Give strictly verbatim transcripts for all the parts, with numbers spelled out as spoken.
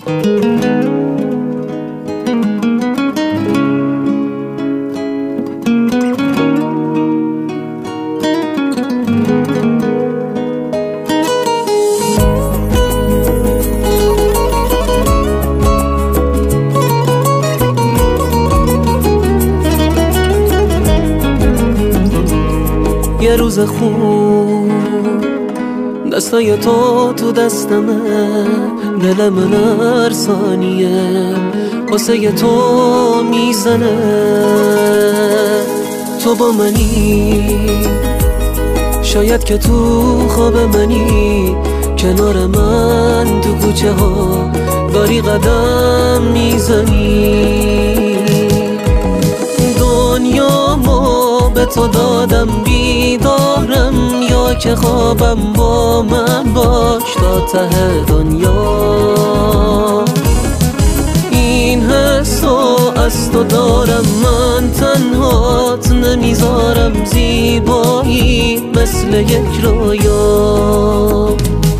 یه روز خوب دستای تو تو دستمه، دل من هر ثانیه واسه تو میزنه. تو با منی، شاید که تو خواب منی، کنار من تو کوچه ها داری قدم میزنی. دنیامو به تو دادم بیدارم، یا که خوابم با من باش تا ته دنیا. این حسو از تو دارم من، تنهات نمیذارم، زیبایی مثل یک رویا.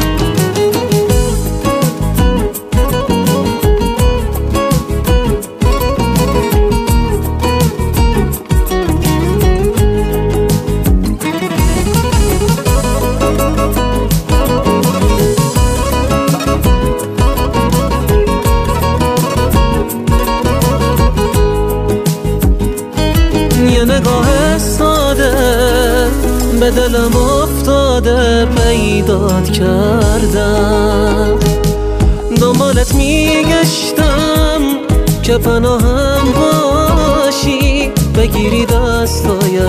یه نگاه ساده به دلم افتاده، پیدات کردم، دنبالت میگشتم که پناهم باشی، بگیری دستای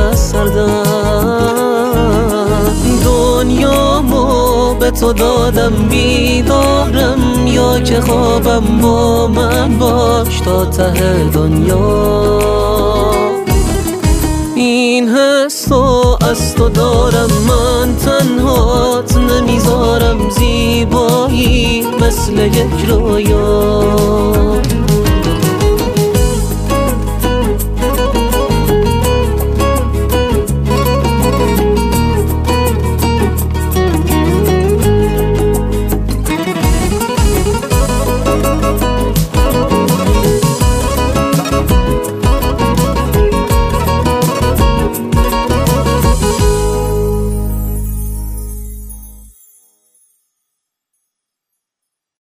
سردم. دنیامو به تو دادم بیدارم، یا که خوابم با من باش تا ته دنیا. این حسو از تو دارم من، تنهات نمیذارم، زیبایی مثل یک رویا.